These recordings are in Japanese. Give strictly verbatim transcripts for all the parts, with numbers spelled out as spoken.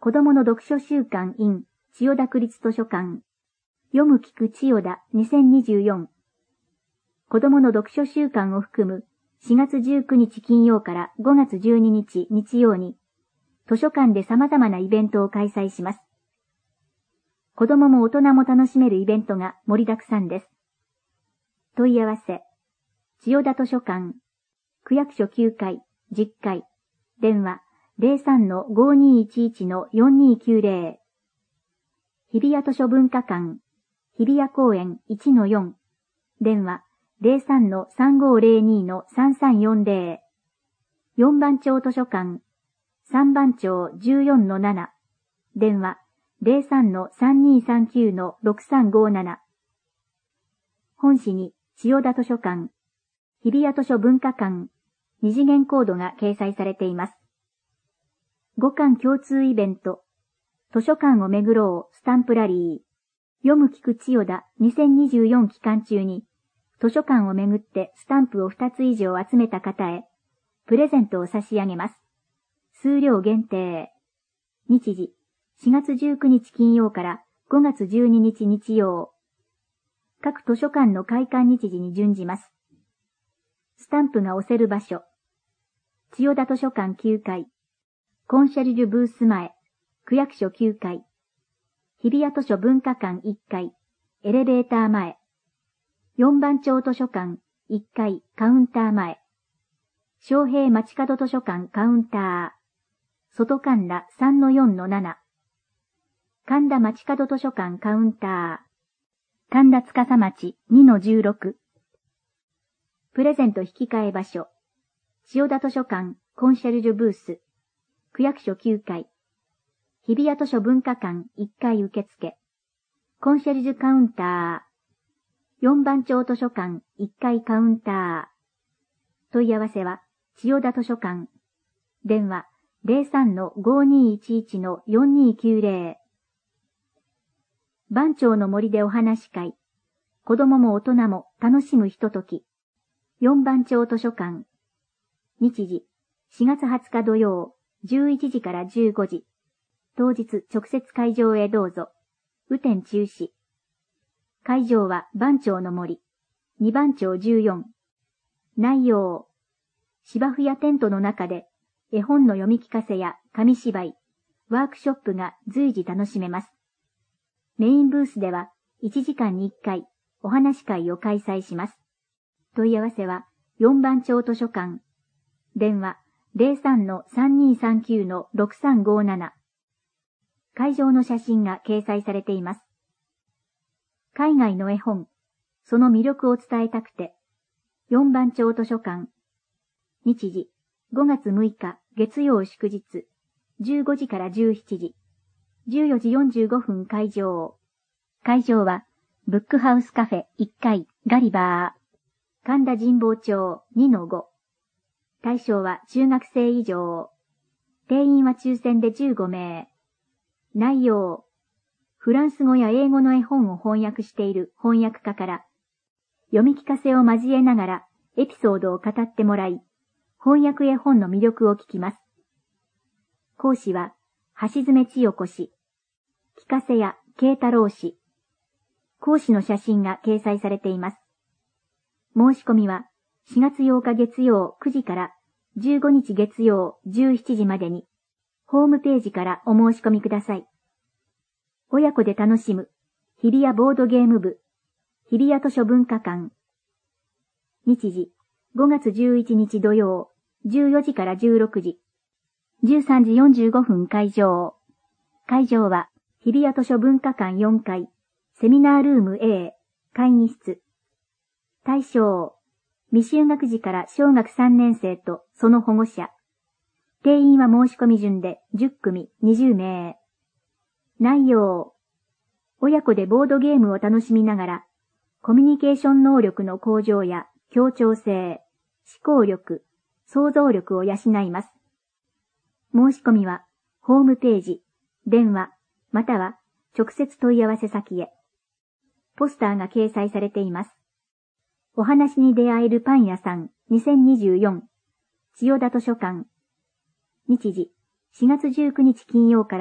子供の読書週間 in 千代田区立図書館。読む聞く千代田にせんにじゅうよん。子供の読書週間を含むしがつじゅうくにち金曜からごがつじゅうににち日曜に図書館で様々なイベントを開催します。子供も大人も楽しめるイベントが盛りだくさんです。問い合わせ、千代田図書館、区役所きゅうかい、じゅっかい、電話 ゼロさんのごにいちいちのよんにきゅうゼロ。日比谷図書文化館、日比谷公園 いちのよん、電話 ゼロさんのさんごーぜろにのさんさんよんゼロ。よんばん町図書館、さんばん町 じゅうよんのなな、電話 ゼロさんのさんにさんきゅうのろくさんごーなな。本市に千代田図書館、日比谷図書文化館、二次元コードが掲載されています。五館共通イベント、図書館を巡ろうスタンプラリー、読む聞く千代田にせんにじゅうよん期間中に、図書館を巡ってスタンプをふたつ以上集めた方へ、プレゼントを差し上げます。数量限定。日時、しがつじゅうくにち金曜からごがつじゅうににち日曜。各図書館の開館日時に準じます。スタンプが押せる場所。千代田図書館きゅうかい。コンシェルジュブース前。区役所きゅうかい。日比谷図書文化館いっかい。エレベーター前。よんばん町図書館いっかいカウンター前。昌平町角図書館カウンター。外神田さんのよんのなな。神田町角図書館カウンター。神田司町にのじゅうろく。プレゼント引き換え場所。千代田図書館コンシェルジュブース。区役所きゅうかい。日比谷図書文化館いっかい受付。コンシェルジュカウンター。よんばん町図書館いっかいカウンター。問い合わせは千代田図書館。電話 ゼロさんのごにいちいちのよんにきゅうゼロ。番町の森でお話し会。子供も大人も楽しむひととき。よんばん町図書館。日時、しがつはつか土曜、じゅういちじからじゅうごじ。当日直接会場へどうぞ。雨天中止。会場は番町の森。にばん町じゅうよん。内容。芝生やテントの中で絵本の読み聞かせや紙芝居、ワークショップが随時楽しめます。メインブースではいちじかんにいっかいお話会を開催します。問い合わせはよんばん町図書館。電話 ゼロさんのさんにさんきゅうのろくさんごーなな。会場の写真が掲載されています。海外の絵本、その魅力を伝えたくて、よんばん町図書館。日時、ごがつむいか月曜祝日、じゅうごじからじゅうしちじ、じゅうよじよんじゅうごふん会場。会場は、ブックハウスカフェいっかいガリバー。神田神保町 にのご。対象は中学生以上。定員は抽選でじゅうごめい。内容。フランス語や英語の絵本を翻訳している翻訳家から、読み聞かせを交えながらエピソードを語ってもらい、翻訳絵本の魅力を聞きます。講師は、橋爪千代子氏。聞かせや慶太郎氏。講師の写真が掲載されています。申し込みはしがつようか月曜くじからじゅうごにち月曜じゅうしちじまでに、ホームページからお申し込みください。親子で楽しむ、日比谷ボードゲーム部、日比谷図書文化館。日時、ごがつじゅういちにち土曜、じゅうよじからじゅうろくじ、じゅうさんじよんじゅうごふん会場。会場は、日比谷図書文化館よんかい、セミナールーム A、会議室。対象、未就学児から小学さんねん生とその保護者。定員は申し込み順でじゅっくみにじゅうめい。内容。親子でボードゲームを楽しみながら、コミュニケーション能力の向上や協調性、思考力、想像力を養います。申し込みは、ホームページ、電話、または直接問い合わせ先へ。ポスターが掲載されています。お話に出会えるパン屋さんにせんにじゅうよん。千代田図書館。日時、しがつじゅうくにち金曜から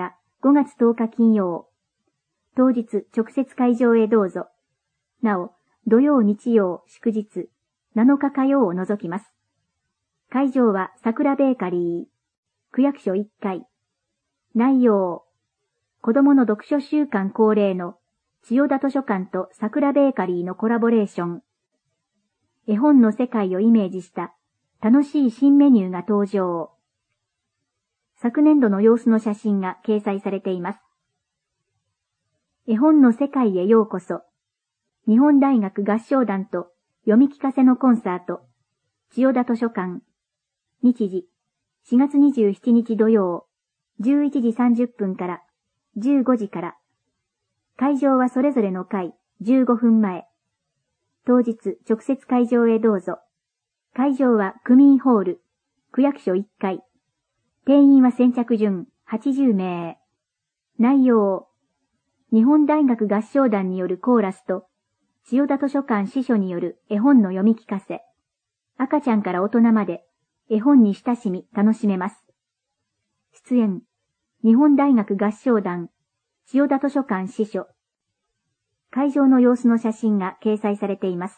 ごがつとおか金曜。当日直接会場へどうぞ。なお、土曜日曜祝日、なのか火曜を除きます。会場は桜ベーカリー、区役所いっかい。内容、子供の読書週間恒例の千代田図書館と桜ベーカリーのコラボレーション。絵本の世界をイメージした楽しい新メニューが登場。昨年度の様子の写真が掲載されています。絵本の世界へようこそ。日本大学合唱団と読み聞かせのコンサート。千代田図書館。日時、しがつにじゅうしちにち土曜、じゅういちじさんじゅっぷんからじゅうごじから。会場はそれぞれの回じゅうごふんまえ。当日直接会場へどうぞ。会場は区民ホール、区役所いっかい。定員は先着順はちじゅうめい。内容、日本大学合唱団によるコーラスと、千代田図書館司書による絵本の読み聞かせ。赤ちゃんから大人まで絵本に親しみ楽しめます。出演、日本大学合唱団、千代田図書館司書。会場の様子の写真が掲載されています。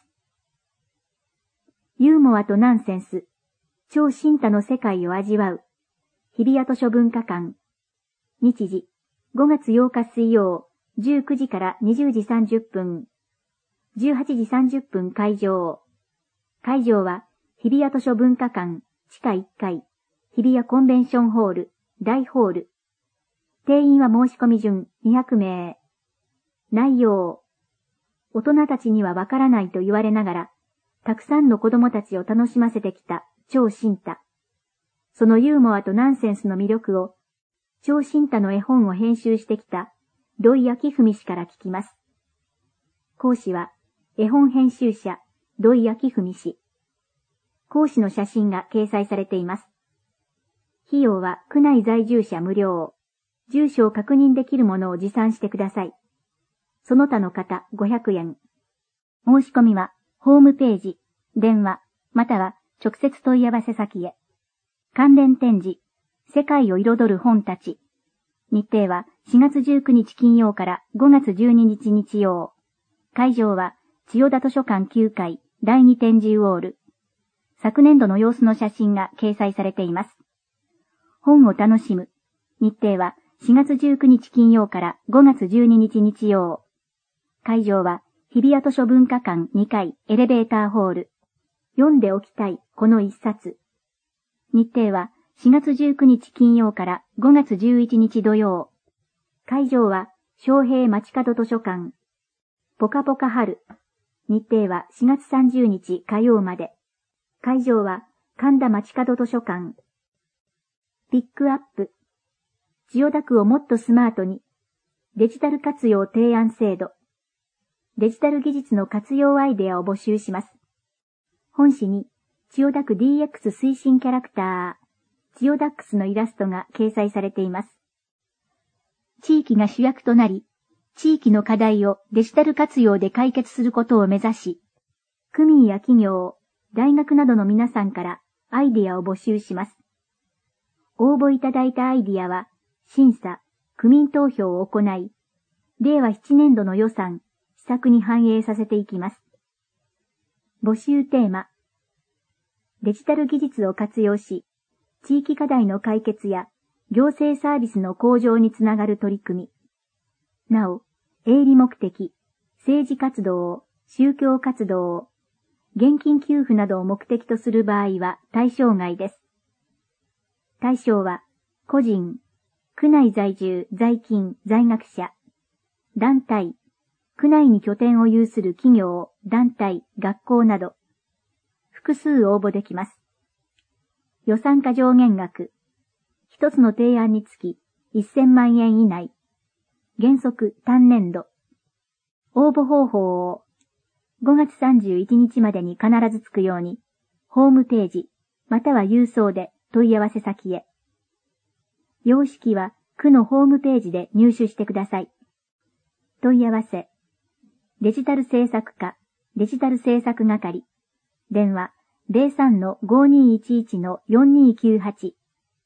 ユーモアとナンセンス、超新多の世界を味わう。日比谷図書文化館。日時、ごがつようか水曜、じゅうくじからにじゅうじさんじゅっぷん。じゅうはちじさんじゅっぷん会場。会場は、日比谷図書文化館、地下いっかい、日比谷コンベンションホール、大ホール。定員は申し込み順にひゃくめい。内容。大人たちにはわからないと言われながら、たくさんの子供たちを楽しませてきた超新多。そのユーモアとナンセンスの魅力を、超新多の絵本を編集してきた土井明文氏から聞きます。講師は、絵本編集者、土井明文氏。講師の写真が掲載されています。費用は区内在住者無料。住所を確認できるものを持参してください。その他の方ごひゃくえん。申し込みは、ホームページ、電話、または直接問い合わせ先へ。関連展示、世界を彩る本たち。日程はしがつじゅうくにち金曜からごがつじゅうににち日曜。会場は千代田図書館きゅうかいだいに展示ウォール。昨年度の様子の写真が掲載されています。本を楽しむ。日程はしがつじゅうくにち金曜からごがつじゅうににち日曜。会場は日比谷図書文化館にかいエレベーターホール。読んでおきたいこの一冊。日程はしがつじゅうくにち金曜からごがつじゅういちにち土曜。会場は昌平街角図書館。ぽかぽか春。日程はしがつさんじゅうにち火曜まで。会場は神田街角図書館。ピックアップ。千代田区をもっとスマートに。デジタル活用提案制度。デジタル技術の活用アイデアを募集します。本誌に千代田区 ディーエックス 推進キャラクター、千代ダックスのイラストが掲載されています。地域が主役となり、地域の課題をデジタル活用で解決することを目指し、区民や企業、大学などの皆さんからアイデアを募集します。応募いただいたアイデアは、審査、区民投票を行い、れいわななねんどの予算、施策に反映させていきます。募集テーマ、デジタル技術を活用し、地域課題の解決や行政サービスの向上につながる取り組み。なお、営利目的、政治活動、宗教活動、現金給付などを目的とする場合は対象外です。対象は、個人、区内在住、在勤、在学者、団体、区内に拠点を有する企業、団体、学校など、複数応募できます。予算化上限額、一つの提案につきせんまんえん以内、原則単年度。応募方法をごがつさんじゅういちにちまでに必ずつくように、ホームページ、または郵送で問い合わせ先へ。様式は区のホームページで入手してください。問い合わせ、デジタル政策課、デジタル政策係、電話 ゼロさんのごにーいちいちのよんにーきゅうはち、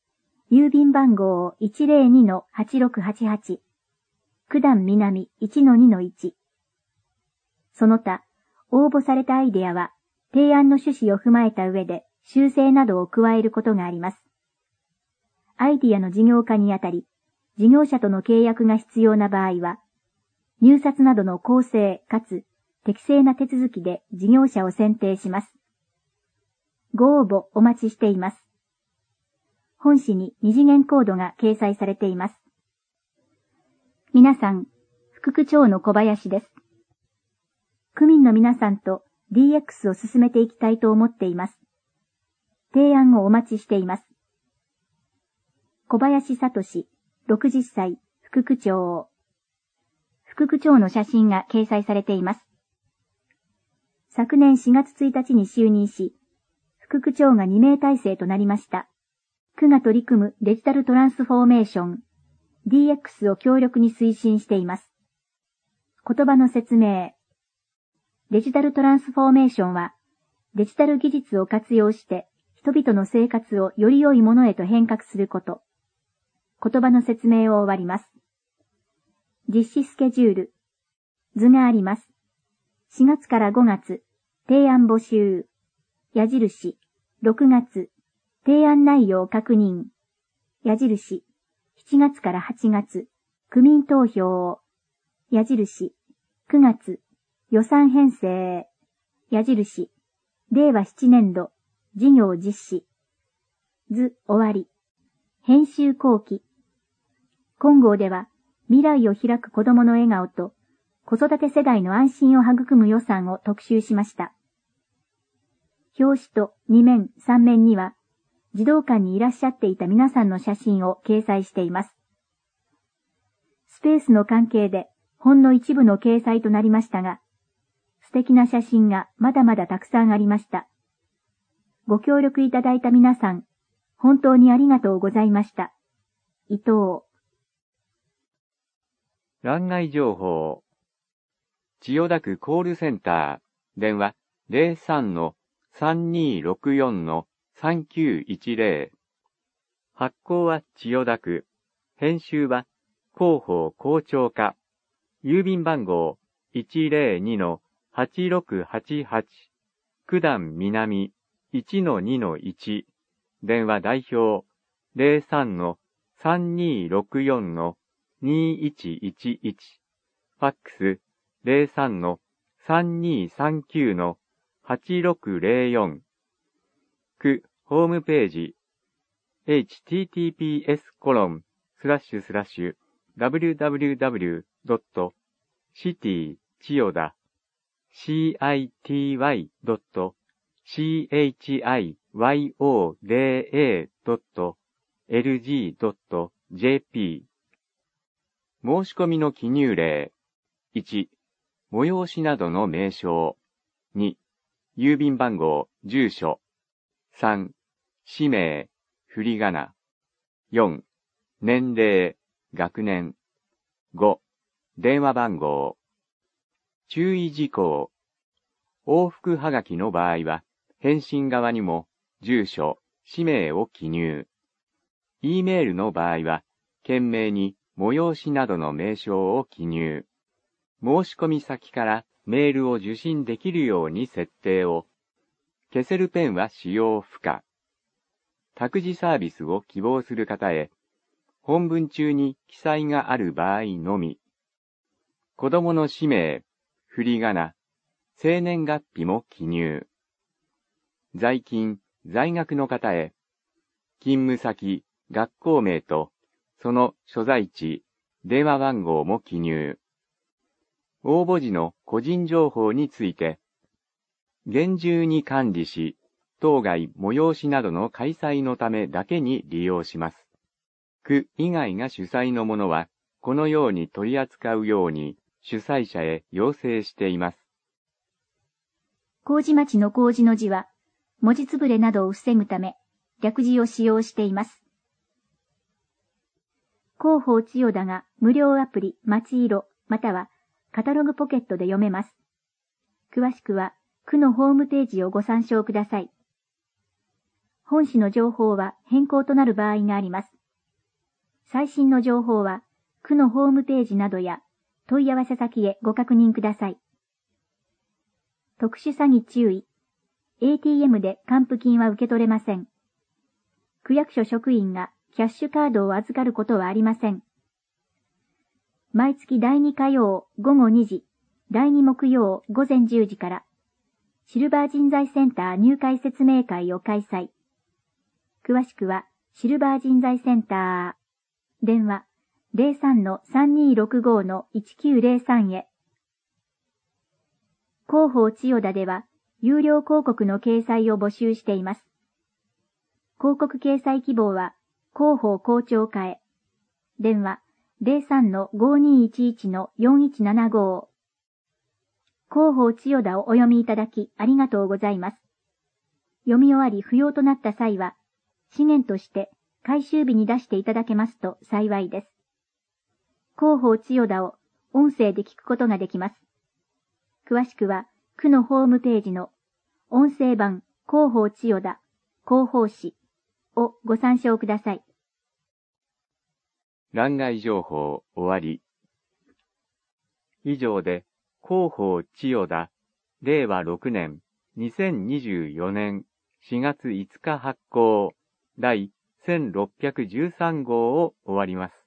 郵便番号 いちゼロにのはちろくはちはち、九段南 いちのにのいち。その他、応募されたアイデアは、提案の趣旨を踏まえた上で修正などを加えることがあります。アイデアの事業化にあたり、事業者との契約が必要な場合は、入札などの公正かつ適正な手続きで事業者を選定します。ご応募お待ちしています。本誌に二次元コードが掲載されています。皆さん、副区長の小林です。区民の皆さんと ディーエックス を進めていきたいと思っています。提案をお待ちしています。小林聡、ろくじゅっさい、副区長。副区長の写真が掲載されています。昨年しがつついたちに就任し、副区長がにめい体制となりました。区が取り組むデジタルトランスフォーメーション、ディーエックス を強力に推進しています。言葉の説明。デジタルトランスフォーメーションは、デジタル技術を活用して人々の生活をより良いものへと変革すること。言葉の説明を終わります。実施スケジュール。図があります。しがつからごがつ、提案募集。矢印。ろくがつ、提案内容確認。矢印。しちがつからはちがつ、区民投票。矢印。くがつ、予算編成。矢印。れいわななねんど、事業実施。図終わり。編集後期。今号では、未来を開く子供の笑顔と、子育て世代の安心を育む予算を特集しました。表紙とにめん、さんめんには、児童館にいらっしゃっていた皆さんの写真を掲載しています。スペースの関係で、ほんの一部の掲載となりましたが、素敵な写真がまだまだたくさんありました。ご協力いただいた皆さん、本当にありがとうございました。伊藤。 欄外情報。千代田区コールセンター、電話 ゼロさんのさんにーろくよんのさんきゅういちゼロ。発行は千代田区。編集は広報校長課。郵便番号 いちゼロにのはちろくはちはち。九段南 いちのにのいち。電話代表 ゼロさんのさんにーろくよんのにいちいちいち。ファックスゼロさんのさんにーさんきゅうのはちろくゼロよん。区ホームページ エイチティーティーピーエスコロンスラッシュスラッシュダブリューダブリューダブリュードットシティ千代田 シーアイティーワイドットシーエイチアイワイオーディーエードットエルジードットジェーピー。申し込みの記入例。いち、催しなどの名称。に、郵便番号、住所。さん、氏名、振り仮名。よん、年齢、学年。ご、電話番号。注意事項。往復はがきの場合は、返信側にも、住所、氏名を記入。E メールの場合は、懸命に催しなどの名称を記入。申し込み先からメールを受信できるように設定を。消せるペンは使用不可。託児サービスを希望する方へ、本文中に記載がある場合のみ。子供の氏名、振り仮名、生年月日も記入。在勤、在学の方へ、勤務先、学校名と、その所在地、電話番号も記入。応募時の個人情報について、厳重に管理し、当該催しなどの開催のためだけに利用します。区以外が主催のものは、このように取り扱うように、主催者へ要請しています。 麹町の麹の字は、文字つぶれなどを防ぐため、略字を使用しています。広報千代田が無料アプリまちいろまたはカタログポケットで読めます。詳しくは区のホームページをご参照ください。本誌の情報は変更となる場合があります。 最新の情報は、区のホームページなどや問い合わせ先へご確認ください。特殊詐欺注意。エーティーエム で還付金は受け取れません。区役所職員がキャッシュカードを預かることはありません。毎月だいに火曜午後にじ、だいに木曜午前じゅうじから、シルバー人材センター入会説明会を開催。詳しくは、シルバー人材センター、電話 ゼロさんのさんにーろくごのいちきゅうゼロさん へ。広報千代田では、有料広告の掲載を募集しています。広告掲載希望は、広報広聴課へ。電話ゼロさんのごにーいちいちのよんいちななご。広報千代田をお読みいただきありがとうございます。読み終わり不要となった際は、資源として回収日に出していただけますと幸いです。広報千代田を音声で聞くことができます。詳しくは、区のホームページの音声版広報千代田広報誌をご参照ください。 欄外情報終わり。以上で、広報千代田、れいわろくねん、にせんにじゅうよねんしがついつか発行、第せんろっぴゃくじゅうさんごうを終わります。